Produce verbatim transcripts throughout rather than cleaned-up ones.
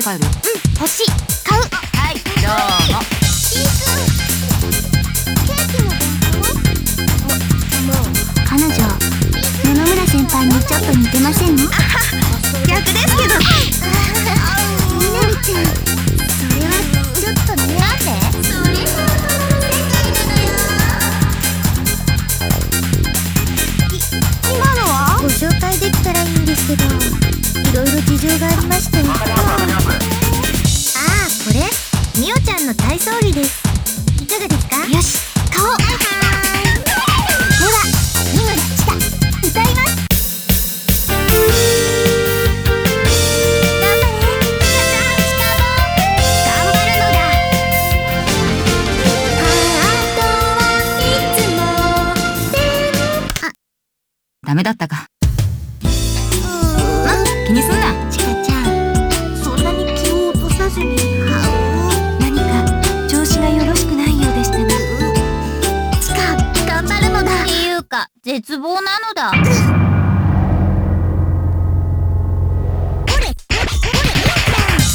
帰る。うん、欲しい。買う。はい、どうも。 ピーくん、ケーキの弁当？も、もう彼女、野々村先輩にちょっと似てませんの？ 逆ですけど。 みなみちゃん、それはちょっとね。なんで？それが世界なのよ。い、今のは？ご紹介できたらいいんですけど、いろいろ事情がありまして。ああ、これみおちゃんの体操着です。いかがですか？よし、買おう。はいはい。では、三村千佳、歌います。頑張れ、千佳ちゃん、しかも頑張るのだ。ハートはいつもでも。あ、 ダメだったか。 うーん、 気にすんな。 千佳ちゃん、そんなに気を落とさずに。 何か調子がよろしくないようでしたが。 千佳、頑張るのだ。 っていうか、絶望なのだ。 ほれ、ほれ、ほれ、みおちゃん。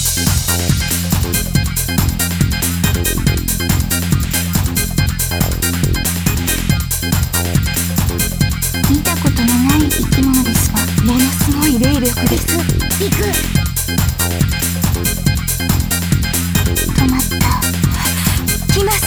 見たことのない生き物ですわ。 ものすごい霊力です。 行く。止まった。 来ます。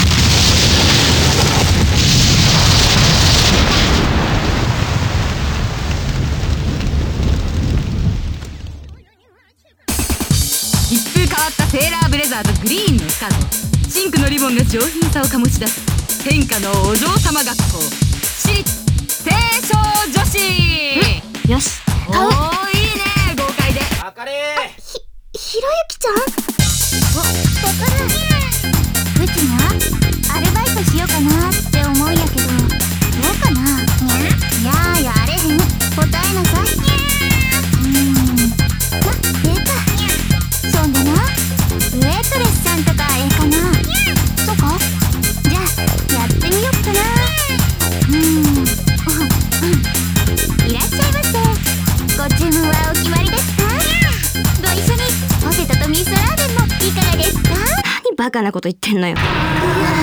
一風変わったセーラーブレザーとグリーンのスカート、シンクのリボンが上品さを醸し出す天下のお嬢様学校、私立青少女子。 よし、 お買う。 ー、いいね、豪快で。 あかれー。 ひ、ひろゆきちゃん？わ、わからん。うちがアルバイトしようかなって思うんやけど、どうかな？にゃ？やーやれへん。答えなさい。うーん。ま、ええか。そんでな、ウェイトレスさんとかええかな？そうか？じゃあ、やってみよっかな。うーん。いらっしゃいませ。ご注文はお決まりですか？ご一緒にポテトと味噌ラーメンもいかがですか？ 何バカなこと言ってんのよ。 うわ